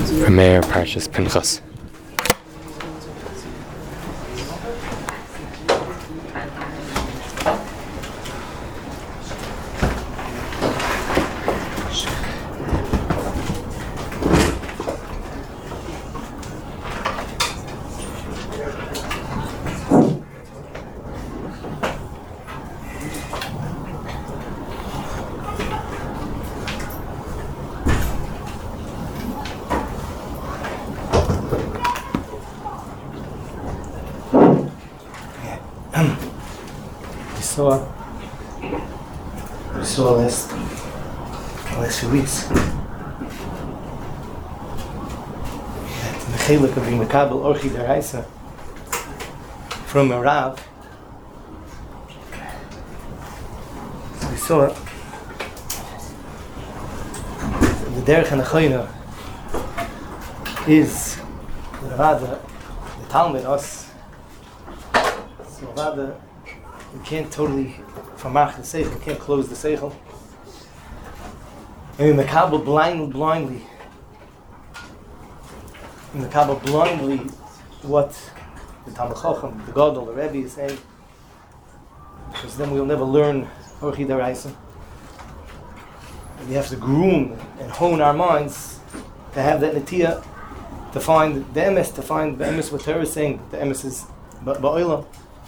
From Meir Parshas Pinchas. We saw last few weeks that the chelik of being mekabel orchi deraisa from a Rav. So we saw the derech and the choyna is the Ravada, the Talmud, us. So Ravada, you can't totally famach the seichel, you can't close the seichel. And in the Kabbalah blindly what the Talmud Chacham, the Gadol, the Rebbe is saying, because then we'll never learn Orchi Daraisa. We have to groom and hone our minds to have that netiyah, to find the emes, what Torah is saying, the emes is ba'olam.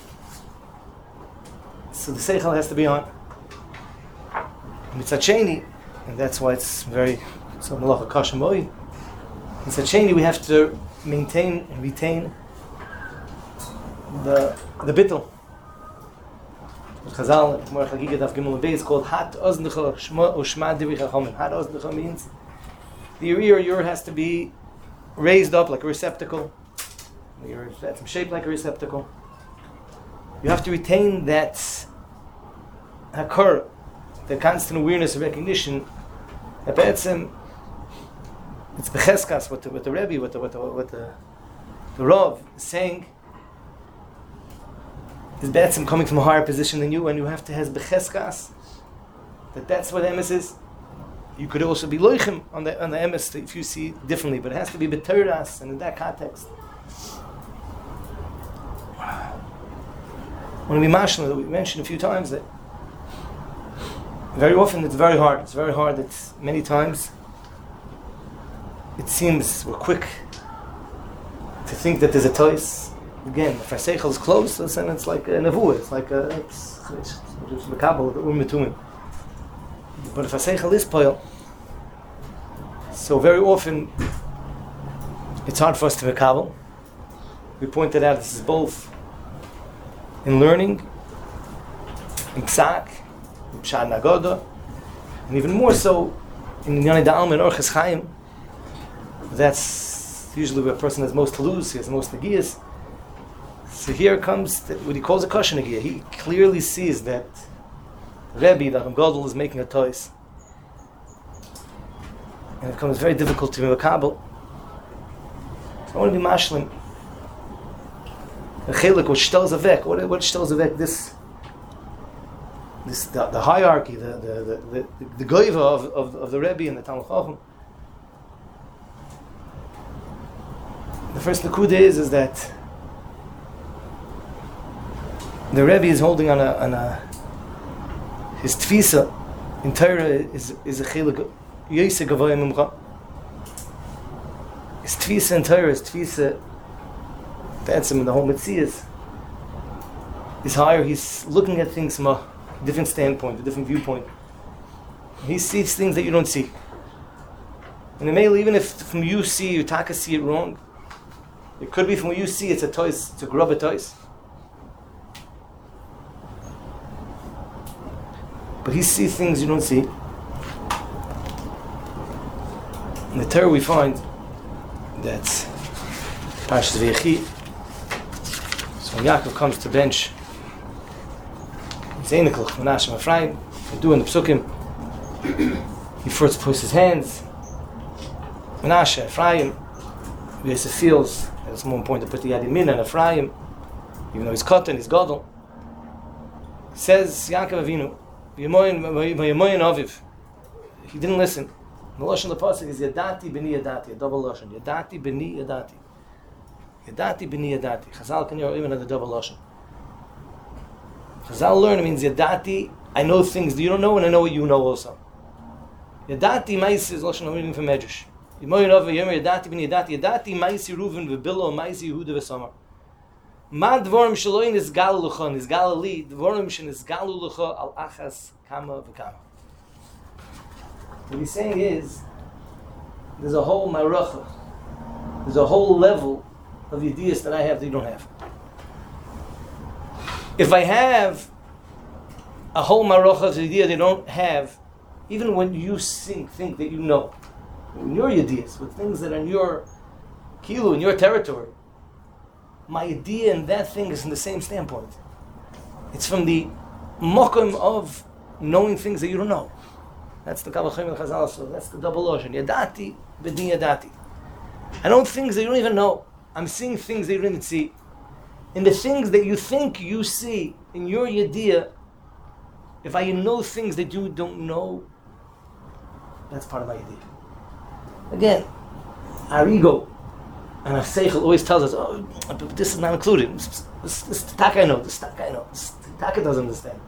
So the seichel has to be on. Mitzad sheni, and that's why it's very so malacha kasha moi. Mitzad sheni, we have to maintain and retain the bittul. Chazal, Gemara Chagiga Daf Gimel Beis, called hat oznecha shma u'shma divrei chachamim. Hat oznecha means the ear has to be raised up like a receptacle. The ear is shaped like a receptacle. You have to retain that hakar, the constant awareness and recognition that be'etzem it's becheskas, what the Rebbe, what the Rav is saying is be'etzem coming from a higher position than you, and you have to have becheskas that's what emes is. You could also be loichem on the emes if you see differently, but it has to be b'teiras, and in that context I want to be mashal that we mentioned a few times that very often it's very hard. It's very hard that many times it seems we're quick to think that there's a tois. Again, if our seichel is close, then it's like a nevuah. It's like it's mekabel, the metumim. But if our seichel is poil, so very often it's hard for us to mekabel. We pointed out this is both in learning, in psak, in pshat nagoda, and even more so in Yonei Da'alma and Orches Chaim. That's usually where a person has most to lose, he has the most negiyas. So here comes what he calls a kosher negiyah. He clearly sees that Rebbe, the Gadol, is making a tois. And it becomes very difficult to be makabel. So I want to be mashlim. The chelik, what shtelz avek, what shtelz avek, the hierarchy, the goiva of the Rebbe and the Talmud Chacham. The first nakuda is that the Rebbe is holding on a his tfisa in Torah is a chelik yoseh gavoya mimcha. His tfisa in Torah, his tfisa that's him in the whole Metzias is higher. He's looking at things from a different standpoint, a different viewpoint. He sees things that you don't see. And the male, even if from you see, you taka see it wrong, it could be from what you see, it's a toys, it's a grub a toys. But he sees things you don't see. In the Torah we find that Parshas Vayechi, so when Yaakov comes to bench Zeineklich, Menashe, Ephraim, they do in the Psukim, he first puts his hands, Menashe, Ephraim, Yosef feels that it's more important to put the Yad Yamin on Ephraim, even though he's Kotan, he's Gadol. Says Yaakov Avinu, V'yamoyin Aviv, he didn't listen. The lashon of the pasuk is yadati b'ni yadati, a double lashon. Yadati b'ni yadati. Yadati b'ni yadati. Chazal can hear even at the double lashon. Chazal learn means yadati. I know things that you don't know, and I know what you know also. Yadati ma'is is lashon reading from Medrash. Yimoy Rav Yomer yadati b'ni yadati. Yadati ma'is Reuven v'Bilo ma'is Yehuda v'Samar. Ma dvorim shelo nisgalu lecha nisgalu li dvorim shenisgalu lecha al achas kama v'kama. What he's saying is, there's a whole maracha, there's a whole level of ideas that I have that you don't have. If I have a whole maracha of ideas they don't have, even when you think that you know, in your ideas, with things that are in your kilo, in your territory, my idea and that thing is in the same standpoint. It's from the mokum of knowing things that you don't know. That's the Kavachim al-Chazal, so that's the double ocean. Yadati, b'di yadati. I know things that you don't even know. I'm seeing things that you didn't see. In the things that you think you see, in your yadiyah, if I know things that you don't know, that's part of my yadiyah. Again, our ego and our seichel always tells us, oh, but this is not included. This taka I know, this taka I know, this taka doesn't understand.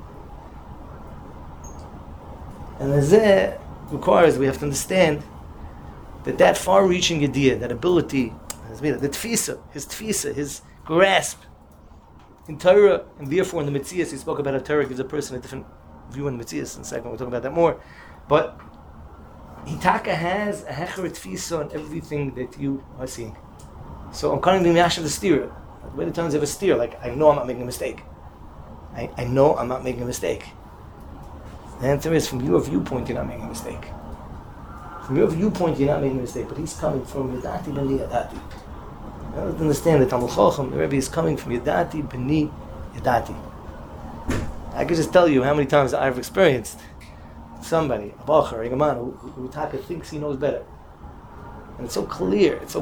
And that requires we have to understand that far-reaching idea, that ability, the tfisa, his grasp in Torah, and therefore in the Metzias, he spoke about how Torah gives a person a different view in the Metzias. In a second, we'll talk about that more. But Hitaka has a hecher tfisa on everything that you are seeing. So I'm calling the Miyash of the steer. By the times you have a steer, like I know I'm not making a mistake. I know I'm not making a mistake. The answer is, from your viewpoint, you're not making a mistake. From your viewpoint, you're not making a mistake, but he's coming from Yadati B'ni Yadati. You have to understand that Talmud Chacham, the Rebbe, is coming from Yadati B'ni Yadati. I can just tell you how many times I've experienced somebody, a Bachar, a Gaman, who thinks he knows better. And it's so clear, It's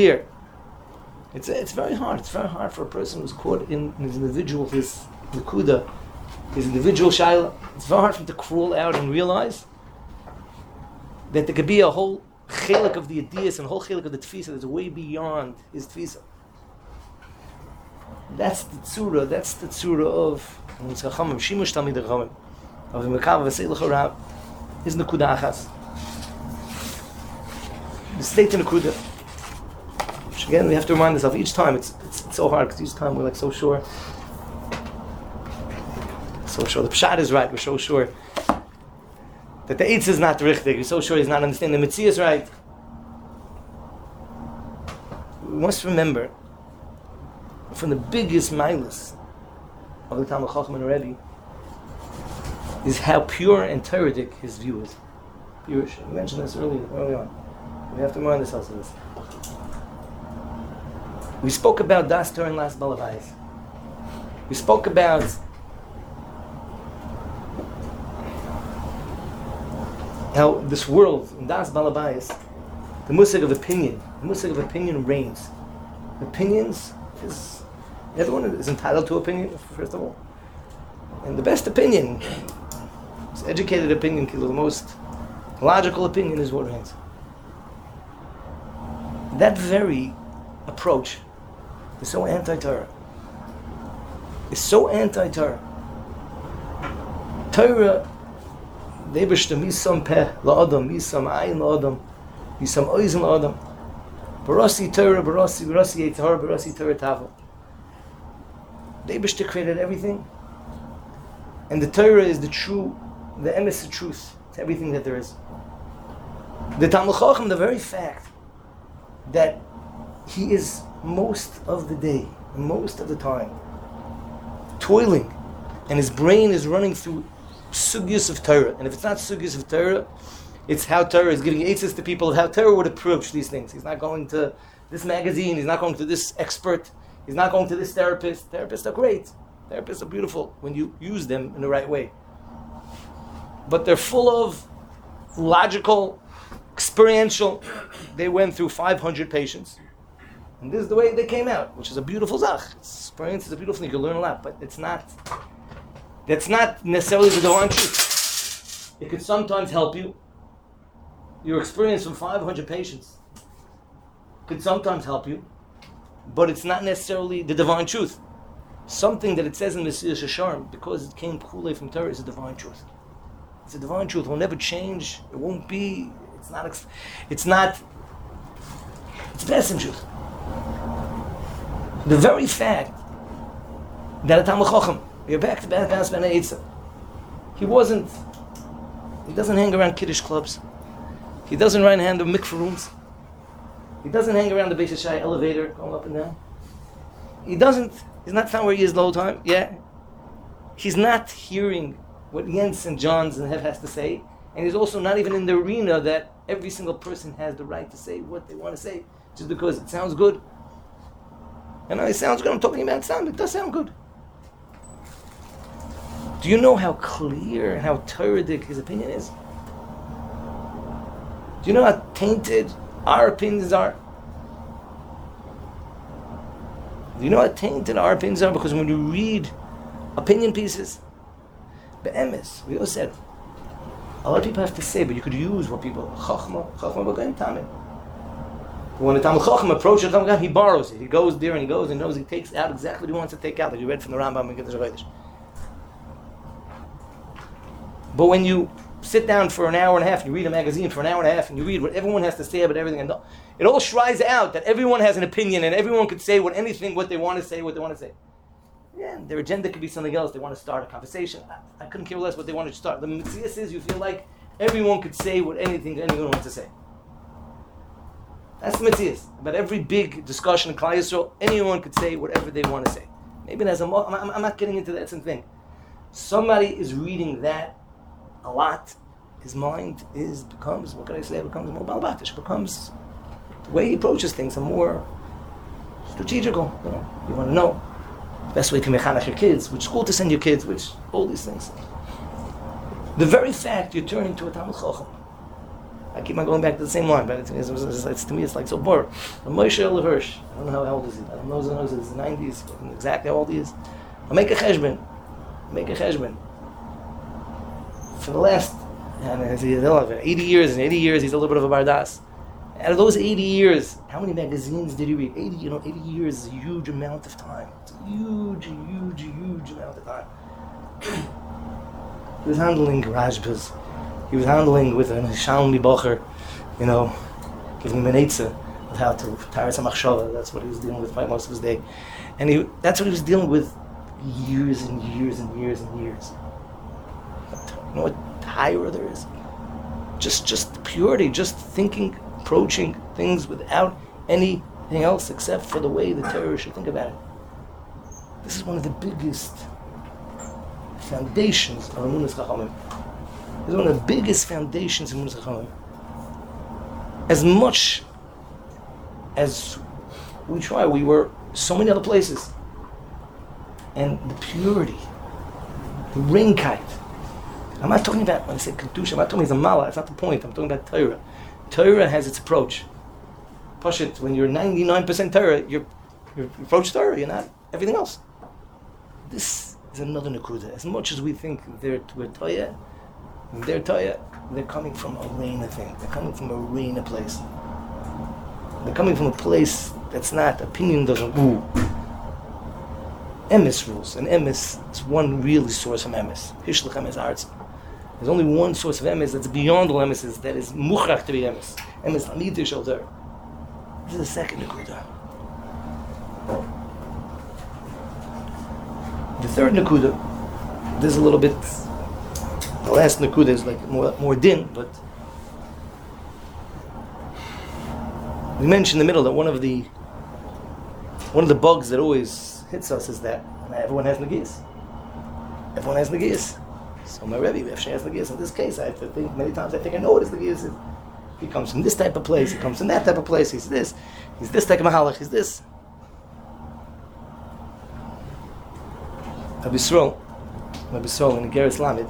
very hard. It's very hard for a person who's caught in his individual, his Nakuda, his individual shaila. It's very hard for him to crawl out and realize that there could be a whole chelik of the ideas and a whole chelik of the tfisa that's way beyond his tfisa. That's the tzura of Chachamim, Shimush Talmid Chachamim, of Mekav V'Seilach Harav, is Nakuda Achas. The state in Nakuda, which again we have to remind ourselves each time. It's so hard because each time we're like so sure. So sure the pshat is right. We're so sure that the eitz is not richtig. We're so sure he's not understanding the mitzvah is right. We must remember from the biggest milas of the Talmud Chacham and Rebbe is how pure and Toradic his view is. We mentioned this early on. We have to remind ourselves of this. We spoke about Das Torah in last Balabais. We spoke about how this world, in Das Balabais, the musig of opinion reigns. Opinions everyone is entitled to opinion, first of all. And the best opinion, this educated opinion, the most logical opinion is what reigns. That very approach is so anti-Torah. Torah, they b'shta misam peh la'adam, misam ayin la'adam, misam oizen la'adam. Barasi Torah, barasi Yitzhar, barasi Torah Tavo. They b'shta created everything, and the Torah is the emes, the truth. It's everything that there is. The Talmud Chacham, the very fact that he is most of the day, most of the time, toiling, and his brain is running through sugyas of Torah. And if it's not sugyas of Torah, it's how Torah is giving answers to people of how Torah would approach these things. He's not going to this magazine, he's not going to this expert, he's not going to this therapist. Therapists are great. Therapists are beautiful when you use them in the right way. But they're full of logical, experiential. They went through 500 patients. And this is the way they came out, which is a beautiful zach. Experience is a beautiful thing. You can learn a lot, but that's not necessarily the divine truth. It could sometimes help you. your experience from 500 patients could sometimes help you, but it's not necessarily the divine truth. Something that it says in Mesilas Yesharim, because it came Kulei from Torah, is a divine truth. It's a divine truth. It will never change. It won't be. It's not. It's Besim truth. The very fact that a Talmid Chacham, you're back to Bas Ben Eitzah, he doesn't hang around Kiddush clubs. He doesn't run hand of mikveh rooms. He doesn't hang around the Beis Shammai elevator going up and down. He's not found where he is the whole time. Yeah. He's not hearing what Jens and Johns and Hev has to say. And he's also not even in the arena that every single person has the right to say what they want to say, just because it sounds good. And it sounds good. I'm talking about sound. It does sound good. Do you know how clear and how Toradic his opinion is? Do you know how tainted our opinions are? Do you know how tainted our opinions are? Because when you read opinion pieces, be'emes, we all said, a lot of people have to say, but you could use what people, Chachma b'goyim tamim. When the Talmid Chacham approaches the Talmid Chacham, he borrows it. He goes there and he goes and knows he takes out exactly what he wants to take out, like you read from the Rambam and Kiddush HaKodesh. But when you sit down for an hour and a half, and you read a magazine for an hour and a half, and you read what everyone has to say about everything, and it all shries out that everyone has an opinion, and everyone could say what they want to say. Yeah, their agenda could be something else. They want to start a conversation. I couldn't care less what they wanted to start. The mitzvah is you feel like everyone could say what anything anyone wants to say. That's the mitzvah. About every big discussion in Klal Yisrael, anyone could say whatever they want to say. Maybe I'm not getting into that thing. Somebody is reading that a lot. His mind becomes more balbatish. Becomes the way he approaches things are more strategical. You want to know the best way to mechanech your kids, which school to send your kids, which all these things. The very fact you're turning to a Talmid Chacham. I keep on going back to the same line, but to me it's like so boring. Moshe Hirsch, I don't know how old is he. I don't know if he's in the 90s, exactly how old he is. I'll make a cheshbon. For the last 80 years, he's a little bit of a bardas. Out of those 80 years, how many magazines did he read? 80 years is a huge amount of time. It's a huge amount of time. He was handling Rajbas. He was handling with a Shalmi Bocher, giving him an eitzah of how to Taras HaMachshava. That's what he was dealing with most of his day. And that's what he was dealing with years and years. You know what Torah there is? Just purity, just thinking, approaching things without anything else except for the way the Torah should think about it. This is one of the biggest foundations of Emunas Chachamim. This is one of the biggest foundations of Emunas Chachamim. As much as we try, we were so many other places. And the purity, the reinkite. I'm not talking about, when I say Kedusha, I'm not talking about Mala, that's not the point. I'm talking about Torah. Torah has its approach. Pashut, when you're 99% Torah, you approach Torah, you're not everything else. This is another Nakuda. As much as we think we're Torah, they're coming from a Reina thing. They're coming from a Reina place. They're coming from a place that's not, opinion doesn't rule. Emes rules, and Emes is one really source from Emes. Hishlach Emes Arts. There's only one source of Emes that's beyond all Emeses, that is Muchrach to be Emes. Emes Amidish Alter. This is the second Nakuda. The third Nakuda, there's a little bit, the last Nakuda is like more din, but we mentioned in the middle that one of the bugs that always hits us is that everyone has Nagis. Everyone has Nagis. So my Rebbe, if she has Nagis, in this case, I have to think many times, I know what his Nagis is. He comes from this type of place, he comes from that type of place, he's this type of Mahalach, he's this. Rabbi Yisrael in the Geras Lamed,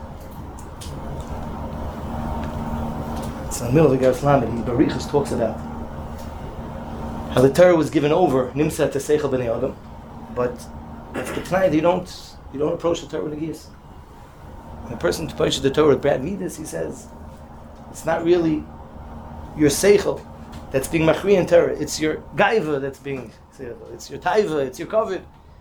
it's in the middle of the Geras Lamed, Barichas talks about how the Torah was given over, Nimsa to Seichel B'nei Adam, but it's the T'nai that you don't approach the Torah with Nagis. When a person approaches the Torah with bad midas, he says, it's not really your seichel that's being machri in Torah. It's your gaiva that's being seichel. It's your taiva. It's your kavod.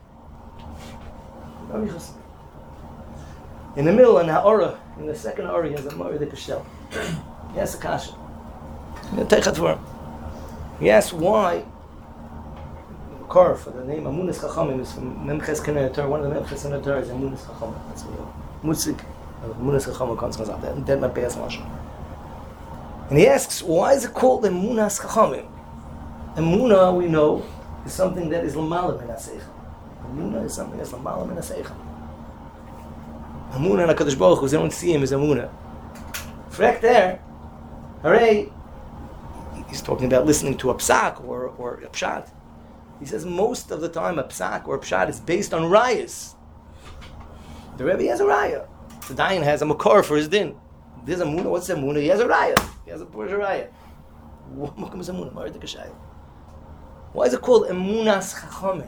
In the middle, in ha'ora, in the second ha'ora, he has a mori de kashel. He has a kasha. Teichat for him. He asks why the car for the name Amunas Chachamim is from Memches Kenei Torah. One of the Memches Kenei Torah is Amunas Chachamim. That's what Musik Amunas Chachamim comes out. That might be as much. And he asks, why is it called Amunas Chachamim? Emunah, we know, is something that is l'malam min ha'seichel. Emunah is something that's l'malam min ha'seichel. Emunah and HaKadosh Baruch Hu, they don't see him as Emunah. Frek there, hooray, he's talking about listening to a psak or a pshat. He says most of the time a psak or a pshat is based on rayas. The Rebbe has a raya. The Dayan has a makor for his din. There's a Emunah. What's a Emunah? He has a raya. He has a Porsche raya. What makam is Emunah? Why is it called Emunas Chachamim?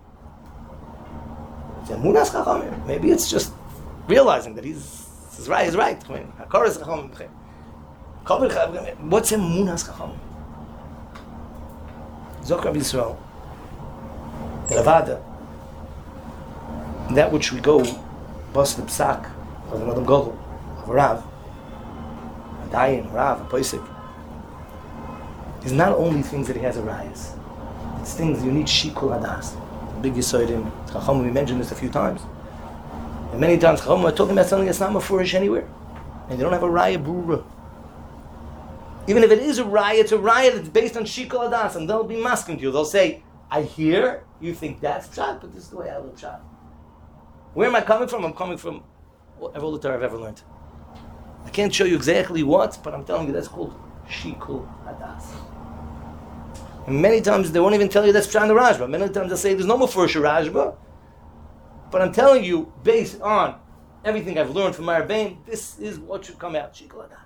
It's Emunas Chachamim. Maybe it's just realizing that his raya is right. Hakar is Chachamim. What's Emunas Chachamim? Zok Rabbi Yisrael, the Ravada, that which we go, bust the psak of another Gogol, of a Rav, a Dayan, a Rav, a Poisik, is not only things that he has a rayas. It's things you need shikul hadas. The big Yisoidim, Chacham, we mentioned this a few times. And many times Chacham are talking about something that's not mafurish anywhere. And they don't have a raya brura. Even if it is a raya, it's a raya that's based on shikul hadas, and they'll be masking to you. They'll say, I hear, you think that's pshat, but this is the way I look pshat. Where am I coming from? I'm coming from all the Torah I've ever learned. I can't show you exactly what, but I'm telling you that's called shikul hadas. And many times they won't even tell you that's pshat in the Rashba. Many times they'll say there's no more for Rashba. But I'm telling you, based on everything I've learned from my Rebbeim, this is what should come out. Shikul hadas.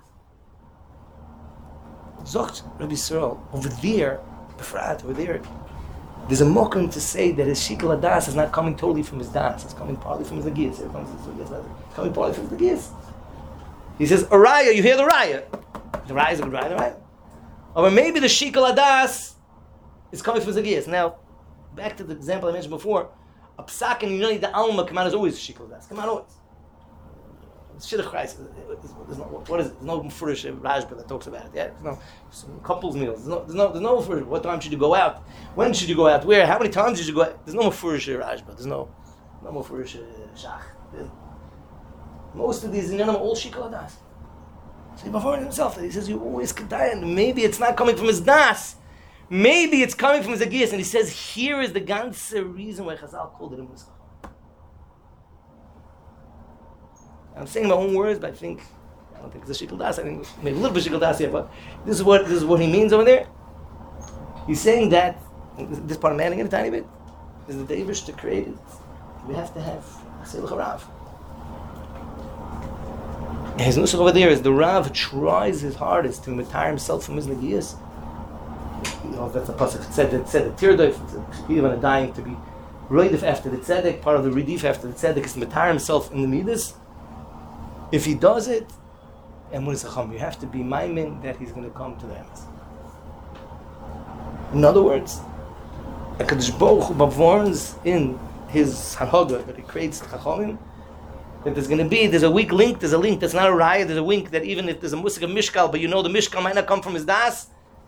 Zocht Rabbi Yisrael, over there, Befrat, over there, there's a mokum to say that his shikul hadas is not coming totally from his das. It's coming partly from his nagiyas. It's coming partly from his nagiyas. He says, a raya, you hear the raya. The raya is a good raya, the raya. Or maybe the shikul hadas is coming from his nagiyas. Now, back to the example I mentioned before, a psak and Yonah the alma come out is always shikul hadas. Come out always. Shidduch Christ. What is it? There's no Mufurish Rashba that talks about it. Yeah, there's no couples meals. There's no Mufurish. What time should you go out? When should you go out? Where? How many times did you go out? There's no Mufurish Rashba. There's no Mufurish Shach. Most of these in Yonah are all Shikul hadas. So before himself, he says you always kedai, and maybe it's not coming from his das. Maybe it's coming from his agiyas, and he says here is the ganze reason why Chazal called it a Musach. I'm saying my own words, but I don't think it's a shikul das. I think maybe a little bit shikul das here, but this is what he means over there. He's saying that this part I'm adding in a tiny bit is the Davish to create it. We have to have a Seluch Rav. His nusach over there is the Rav tries his hardest to retire himself from his negiyas. You know, that's a pasuk. It said the tirdoif, even a dying to be roidif after the tzedek. Part of the redif after the tzedek is to retire himself in the midas. If he does it, and when it's a chum, you have to be maimin that he's going to come to the emes. In other words, HaKadosh Baruch Hu warns in his hanhaga that he creates chachamim that there's a weak link, there's a link that's not a raya, there's a link that even if there's a musik of mishkal, but you know the mishkal might not come from his das.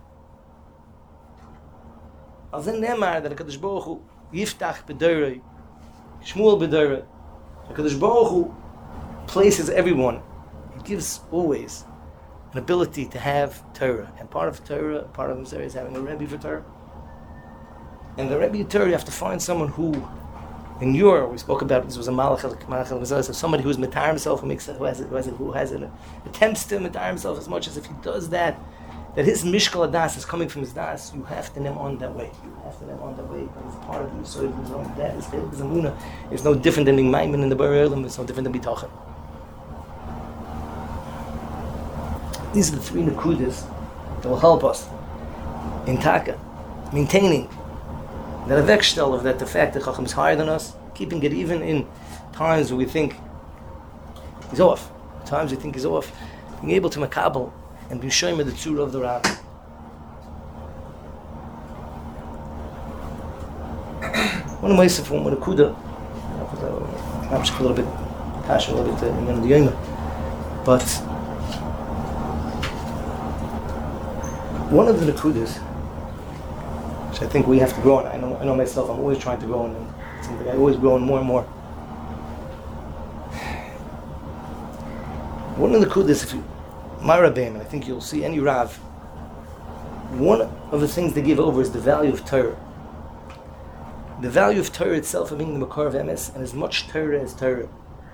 Al zen nemar that HaKadosh Baruch Hu yiftach b'deirei, Shmuel b'deirei, HaKadosh Baruch Hu places everyone. He gives always an ability to have Torah. And part of Torah is having a Rebbe for Torah. And the Rebbe Torah, you have to find someone who, we spoke about this was a Malach, somebody who's mitar himself, who attempts to mitar himself as much as if he does that his mishkal hadas is coming from his das, you have to name on that way. It's part of you. So that is Emunah. It's no different than being Maimin in the Bari Olam. It's no different than Bitachon. These are the three Nakudas that will help us in Taka, maintaining that avekshtel of that the fact that Chacham is higher than us, keeping it even in times where we think he's off, being able to makabel and be showing the tzura of the Rav. One of my from the Kuda, I'm a little bit passionate, a little bit in the Yoma. But one of the Nakudas, which I think we have to grow on, I know myself, I'm always trying to grow on, and it's something I always grow on more and more. One of the Nakudas, if you, my Rabbeim, and I think you'll see any Rav, one of the things they give over is the value of Torah. The value of Torah itself of being the Makar of Emes, and as much Torah as Torah.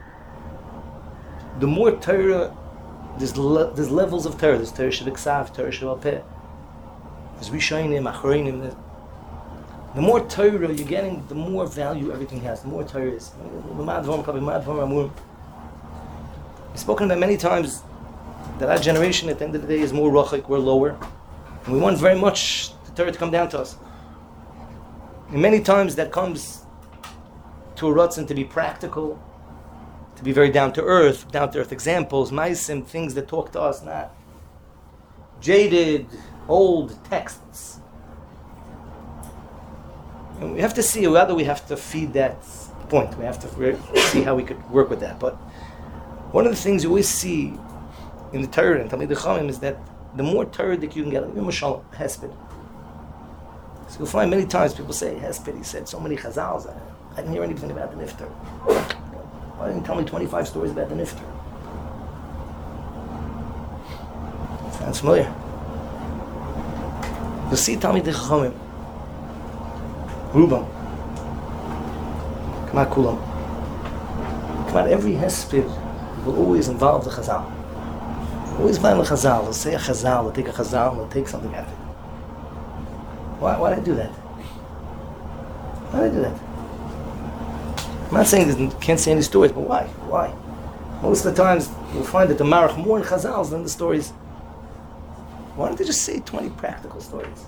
The more Torah, there's levels of Torah. There's Torah Shebiksav, Torah Shebal Peh. There's Rishonim, Achronim. The more Torah you're getting, the more value everything has. The more Torah is. We've spoken about many times that our generation at the end of the day is more rachik, we're lower. And we want very much the Torah to come down to us. And many times that comes to a ratzon to be practical, to be very down to earth examples, maisim, things that talk to us, not jaded, old texts. And we have to see whether we have to feed that point. We have to see how we could work with that. But one of the things you always see in the Torah and Talmid Chachamim is that the more Torah that you can get, Mashal Hesped. So you'll find many times people say, Hesped, he said so many chazals, I didn't hear anything about the Nifter. Why didn't you tell me 25 stories about the Nifter? Sounds familiar. You'll see Talmid Chachamim, Rubam, Kama Kulam. Come on, every Hesped will always involve the chazal. Always find a chazal. They'll say a chazal, they'll take a chazal, they'll take something out of it. Why did I do that? Why did I do that? I'm not saying that you can't say any stories, but why? Why? Most of the times you'll find that the marach more in chazals than the stories. Why don't they just say 20 practical stories?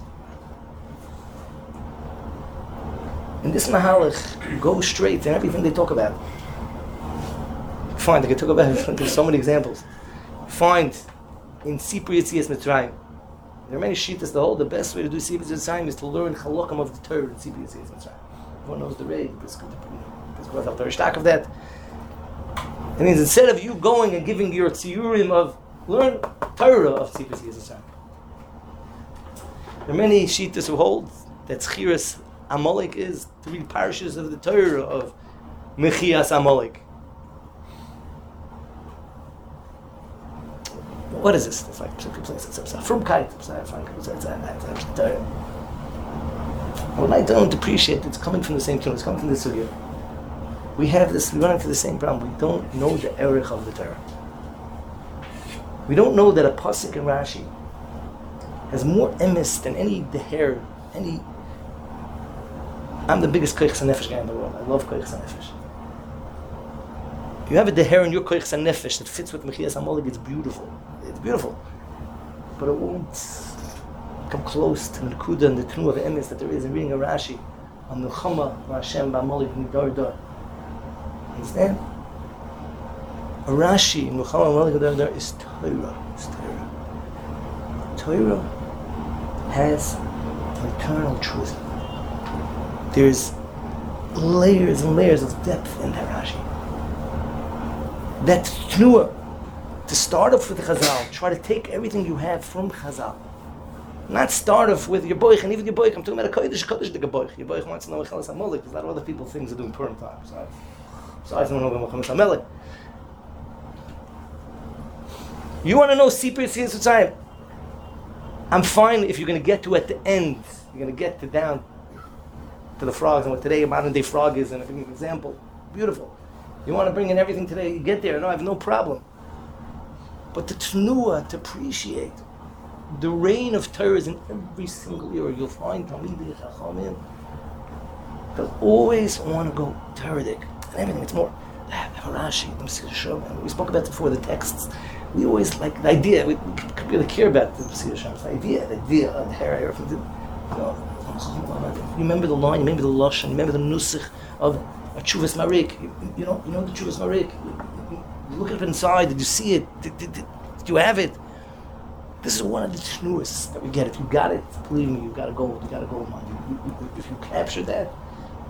In this mahalach, go straight in everything they talk about. Fine, they can talk about it. There's so many examples. Find in Sipur Yetzias Mitzrayim. There are many shittas that hold the best way to do Sipur Yetzias Mitzrayim is to learn halakam of the Torah in Sipur Yetzias Mitzrayim. Everyone knows the Rei, the Torah of that. It means instead of you going and giving your tziyurim of learn Torah of Sipur Yetzias Mitzrayim. There are many shittas who hold that Tzchiras Amalek is 3 parashas of the Torah of Mechias Amalek. What is this? It's like from kite. I would like to appreciate it's coming from the same tune. It's coming from the sugya. We have this. We run into the same problem. We don't know the erech of the Torah. We don't know that a pasuk in Rashi has more emes than any deher, any. I'm the biggest koich sanefesh guy in the world. I love koich sanefesh. You have a deher in your koich sanefesh that fits with Mechias Amalek. It's beautiful. It's beautiful, but it won't come close to the Nekuda and the Tnu of Emes that there is in reading a Rashi on Milchama Hashem Ba'Amalek Nidar Dar. Understand? A Rashi in Milchama Ba'Amalek Nidar Dar is Torah. It's Torah. Torah has eternal truth. There's layers and layers of depth in that Rashi. That Tnuah. To start off with Chazal, try to take everything you have from Chazal. Not start off with your boich, and even your boich, I'm talking about a Kodesh the boich. Your boich wants to know Mechilas Amalek, because a lot of other people things are doing Purim time. So I don't know Mechilas Amalek. You want to know Sipur Yetzias Mitzrayim? I'm fine if you're going to get to at the end, you're going to get to down to the frogs, and what today a modern day frog is, and I give you an example. Beautiful. You want to bring in everything today, you get there, no, I have no problem. But the Tnuah, to appreciate the reign of Torah is in every single era. You'll find Talmidei Chachamim. They'll always want to go Toradic and everything. It's more Rashi, we spoke about it before, the texts. We always like the idea. We really care about the Pesach Hashem. The idea, the hair. You remember the line, you remember the lashon, you remember the nusach of a Tshuvas Marik. You know the Tshuvas Marik. You look at it inside, did you see it? Did you have it? This is one of the tnuas that we get. If you got it, believe me, you got to go. You got to go, man. If you capture that,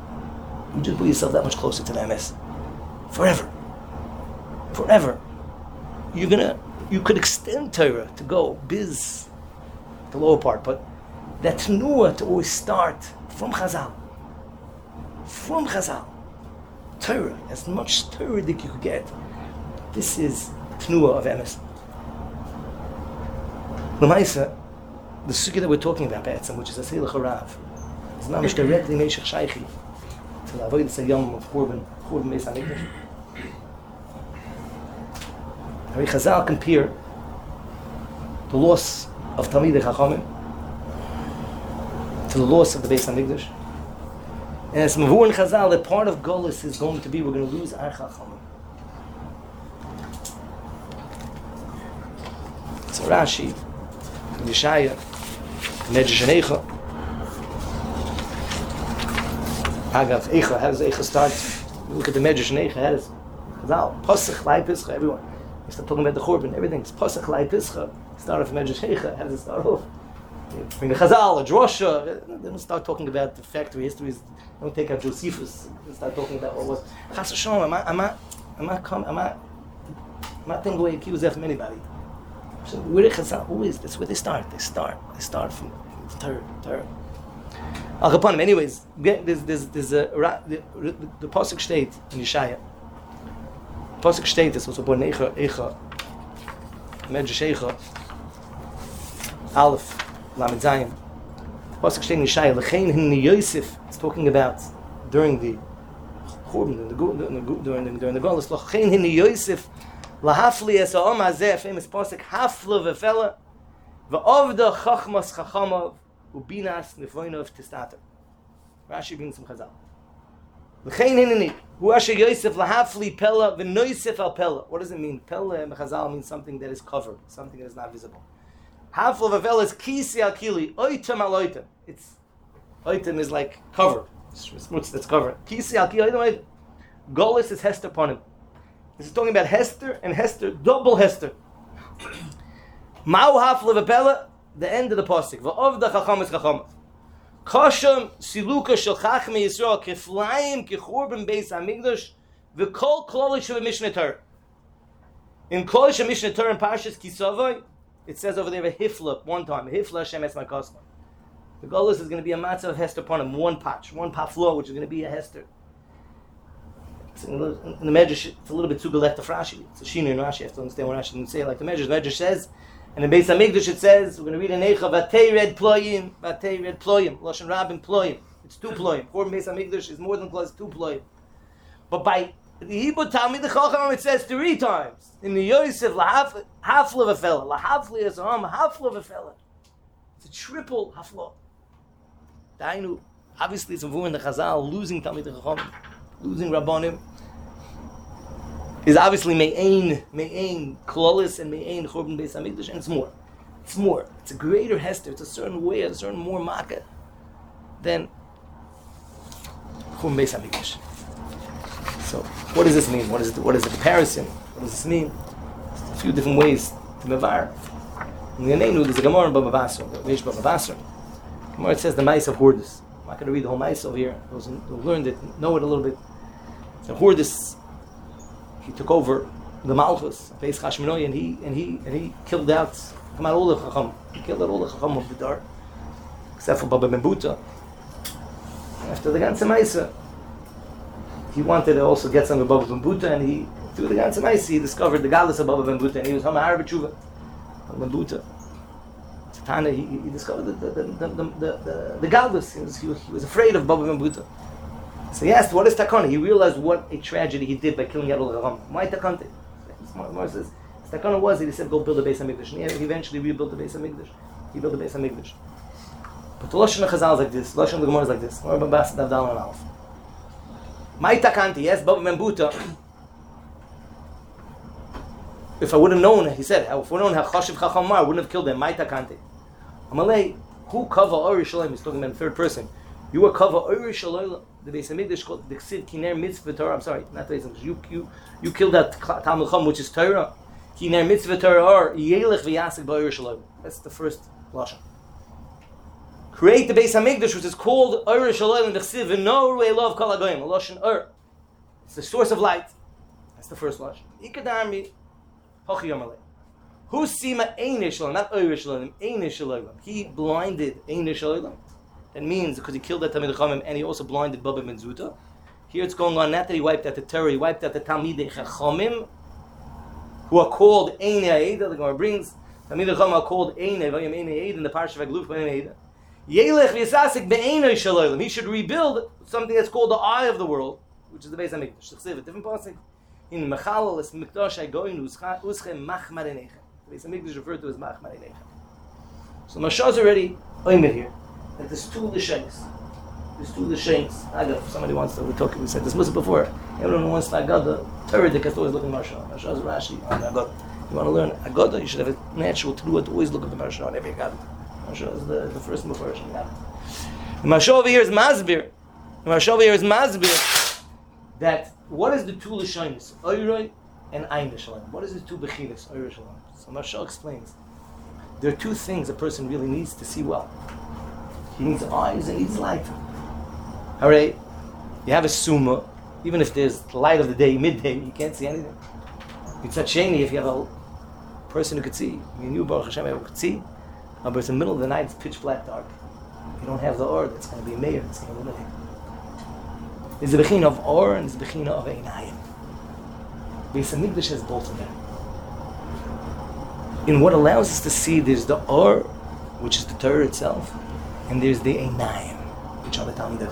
you just put yourself that much closer to the MS. Forever. Forever. You could extend Torah to go biz, the lower part, but that tnuah to always start from Chazal. From Chazal. Torah, as much Torah that you could get. This is tnuah of emes. L'maisa, the sugya that we're talking about, Be'etzem, which is a Seilach Harav, is mamish directly Meshach Shaychi to the Avodah Sayyam of Churban Beis HaMikdash. Hari Chazal compare the loss of Talmidei Chachamim to the loss of the Beis HaMikdash. And it's Mavur and Chazal that part of Golus is going to be, we're going to lose our Chachamim. So Rashi, Yeshaya, Medrash Eicha. Agav, Eicha, how does Eicha start? Look at the Medrash Eicha, how does Chazal, Pasach, Lai Pischa, everyone. You start talking about the Churban, everything. It's Pasach, Lai Pischa. Start off Medrash Eicha, how does it start off? Bring the Chazal, a Drosha. They don't start talking about the factory histories. They don't take out Josephus. They start talking about what was. Chas Hashem, I'm not thinking away accused from anybody. So where Chazal, who is this? Where they start? They start from Torah. Al Kapanim. Anyways, there's the pasuk state in Yeshaya. Pasuk state is also born Eicha, Medrash Eicha, Aleph, Lamed Zayin. Pasuk state in Yeshaya. L'chein hin Yosef. It's talking about during the Churban, during the Golus. L'chein hin Yosef. Lahafli es ha'om hazeh, famous pasuk, hafla v'fela, v'ovda chachmas chachamav, ubinas nefoinov testater. Rashi brings some Chazal. L'chein hineni, hu asher Yosef lahafli pella, v'noisef al pella. What does it mean? Pella in Chazal means something that is covered, something that is not visible. Hafla v'fela is kisi al kili, oitem al oitem. Oitem is like covered, smutz that's covered. Kisi al kili, Golus is Hester Ponim. This is talking about Hester and Hester, double Hester. Ma'u hafla v'pela, the end of the pasuk. V'ovda chachamas chachamav. Kasham siluka shel chachmei Yisrael keflaim kechurban beis hamikdash v'kol klolish of Mishnah Torah. In klolish of Mishnah Torah in Parshas Kisavai, it says over there a hifla one time. A hifla Hashem es makosma. The Golus is going to be a matzah of Hester upon him, one patch, which is going to be a Hester. In the Medrash, it's a little bit too galech to Rashi. It's a shinu in Rashi. You have to understand what Rashi didn't say. Like the Medrash says, and in Beis Hamikdash it says, we're going to read in Eicha, Vatei red ployim, Lashon Rabin ployim. It's two ployim. For Beis Hamikdash is more than close, two ployim. But by the Hebrew Talmidei Chachamim it says 3 times. In the Yosef, hafla v'fela, lahafli esaham, hafla v'fela. It's a triple hafla. Dainu, obviously it's a vur in the Chazal, losing Talmidei Chachamim, losing Rabbanim, is obviously me'ein klolis and me'ein churban beis hamikdash, and it's more. It's a greater hester. It's a certain way, a certain more makkah than churban beis hamikdash. So, what does this mean? What is the comparison? What does this mean? There's a few different ways to mevar. In the Yanenu, there's a Gemara in Baba Basra. Gemara, it says the Ma'is of Hordus. I'm not going to read the whole Ma'is over here. Those who learned it know it a little bit. So Hordus, he took over the Malchus, Beis Hashmonai, and he killed out all the Chacham. He killed out all the Chacham of the Dar, except for Baba Ben Buta. After the ganze Ma'isa, he wanted to also get some of Baba Ben Buta, and he through the ganze Ma'isa he discovered the Galus of Baba Ben Buta, and he was Hamar B'tshuva. Baba Ben Buta. Tana, he discovered the Galus. He was afraid of Baba Ben Buta. So he asked, what is Takana? He realized what a tragedy he did by killing out all the Chacham. Why Takante? Mar says, Takana was, he said, go build a Beis HaMikdash. And he eventually rebuilt the Beis HaMikdash. He built the Beis HaMikdash. But the Lashon of Chazal is like this. The Lashon of the Gemara is like this. My Takante, yes, Baba Ben Buta. If I would have known, he said, if I would have known how Chashiv Chacham Mar, I wouldn't have killed him. My Takante. Amalei, who cover Ori Shalom? He's talking about in third person. You are cover Ori Shalom. The Beis Hamikdash called the Ksiv Kiner Mitzvah Torah. I'm sorry, not the Beis Hamikdash. You killed that Talmud Chacham, which is Torah. Kiner Mitzvah Torah or Yelech v'Yasek ba'Ori Shalom. That's the first lashon. create the Beis HaMikdash, which is called Ur Shalom and Dechsiv V'Nor Ve'Lov Kol HaGoyim, a Lashon Ur. It's the source of light. That's the first Lashon. Ikadarmi Hochi Yomalei. Who sima Ein Shalom, not Ur Shalom, Ein Shalom. He blinded Ein Shalom. That means because he killed that Talmidei Chachamim and he also blinded Baba Ben Zuta. Here it's going on not that he wiped out the Torah, he wiped out the Talmidei Chachamim, who are called Ein Ha'eda. The Gemara brings Talmidei Chachamim are called Ein Ha'eda in the Parsha of Agluf Ein Ha'eda. Yelech v'yisasik be'enoi shalom. He should rebuild something that's called the eye of the world, which is the Beis HaMikdash. A different pasuk. In Mechalal es mikdash hagoyin uschem machmar einechem. The Beis HaMikdash is referred to as machmar einechem. So Mashal is already oimer here that there's two L'shaynus. There's two L'shaynus. If somebody wants to, we said this before. Everyone wants to Agada, the Torah they can always look at Mashal. Mashal is Rashi on Agada. You want to learn Agada, you should have a natural truah to always look at the Mashal on every Agada. Mashal is the first Mepharshim. The Mashal over here is Masbir. The Mashal over here is Masbir that what is the two L'shaynus? Oiroi and Ein Shalom. What is the two Bechilas? Oiroi Shalom. So Mashal explains there are two things a person really needs to see well. He needs eyes and he needs light. Alright? You have a summa, even if there's the light of the day, midday, you can't see anything. It's a sheni if you have a person who could see. You Baruch Hashem who could see. But it's in the middle of the night, it's pitch black dark. You don't have the or that's going to be a mayor, that's going to illuminate. There's the bechina of or and there's the bechina of einayim. Beis HaMikdash has both of them. In what allows us to see, there's the or, which is the Torah itself, and there's the einayim, which are the Talmidei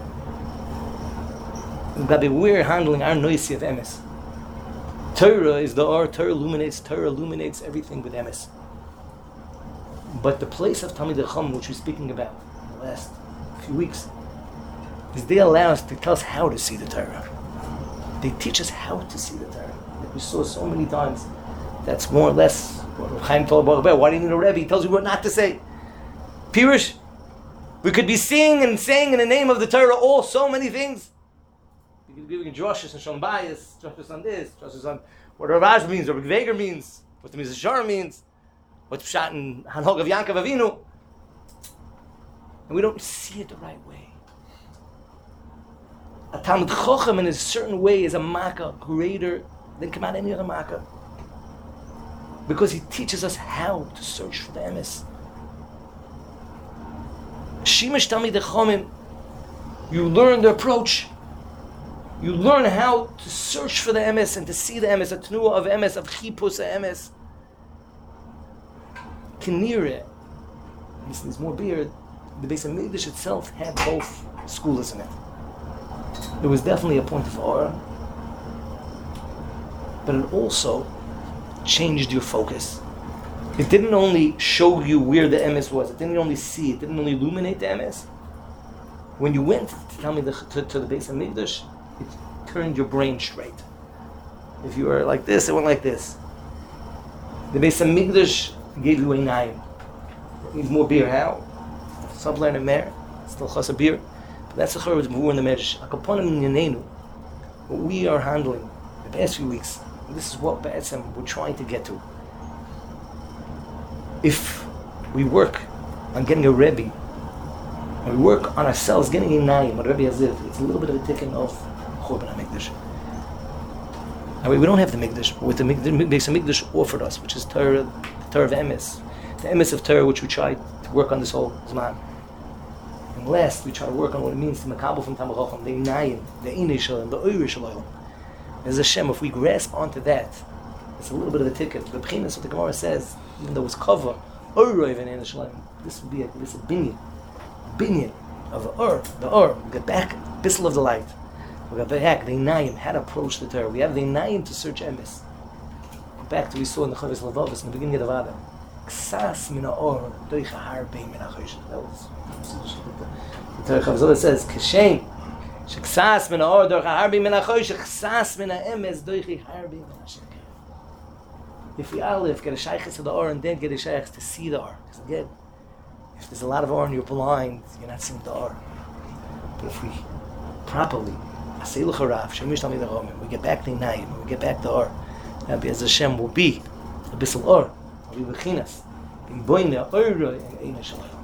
Chachamim. We're handling our noisi of emes. Torah is the or, Torah illuminates everything with emes. But the place of Talmidei Chachamim, which we're speaking about in the last few weeks, is they allow us to tell us how to see the Torah. They teach us how to see the Torah. Like we saw so many times. That's more or less what Chaim told about. Why do you need a Rebbe? He tells you what not to say. Pirush, we could be seeing and saying in the name of the Torah all so many things. We could be giving drushes and Shalom Bayis, drushes on this, drushes on what Rav means, or Rav Veger means, what the Mizashar means, what Pshat and Hanhog of Yankov Avinu. And we don't see it the right way. A Talmid Chochem in a certain way is a Makkah greater than come out any other Makkah. Because he teaches us how to search for the emes. Shemesh Talmidei Chachamim, you learn the approach. You learn how to search for the emes and to see the emes, a tnuah of emes, of chipus emes. Kinire, there's more beer. The Beis HaMikdash itself had both schools in it. There was definitely a point of aura, but it also changed your focus. It didn't only show you where the emes was. It didn't only see. It didn't only illuminate the emes. When you went to the Beis HaMikdash, it turned your brain straight. If you were like this, it went like this. The Beis HaMikdash gave you einayim. It needs more beer. How? Subline and mer. Still chasa beer. But that's the chorah who in the medrash. Akaponim Yanenu. What we are handling the past few weeks. This is what we're trying to get to. If we work on getting a Rebbe, and we work on ourselves getting a Einayim, what Rebbe Haziv, it's a little bit of a tikkun of Churban HaMikdash. We don't have the Mikdash, but with the Beis HaMikdash offered us, which is Torah, the Torah of Emes, the Emes of Torah, which we tried to work on this whole Zman. And last, we try to work on what it means to Makabel from Talmidei Chachamim, the Einayim, the Einay Shalom, the Oirei Shalom. As Hashem, if we grasp onto that, it's a little bit of a ticket. The B'chinas, what the Gemara says, even though it's cover, Oiroi v'nei Shalom, this would be a binyan of the Or. We get back, Bissel of the light. We got back, the Einayim, how to approach the Torah. We have the Einayim to search emes. Back to what we saw in the Chavis Lavavos, in the beginning of the Vada. Ksas min ha'or, doich ha'ar bein min ha'chosh. That was the Torah Chavis says, Keshem, שכסס מן האור דרך ההרבי מן החוי שכסס מן האמס דרך ההרבי מן השקר. If we Aleph get a shaykhis to the or and then get a shaykhis to see the or. Because again, if there's a lot of or and you're blind, you're not seeing the or. But if we properly, Aseilu Charav, Shemish Talmidei Chachamim, we get back the Einayim, we get back the or, and as Hashem will be a bissel or, will be Bechinas, in Boine, Oiroi, and Einay Shalom.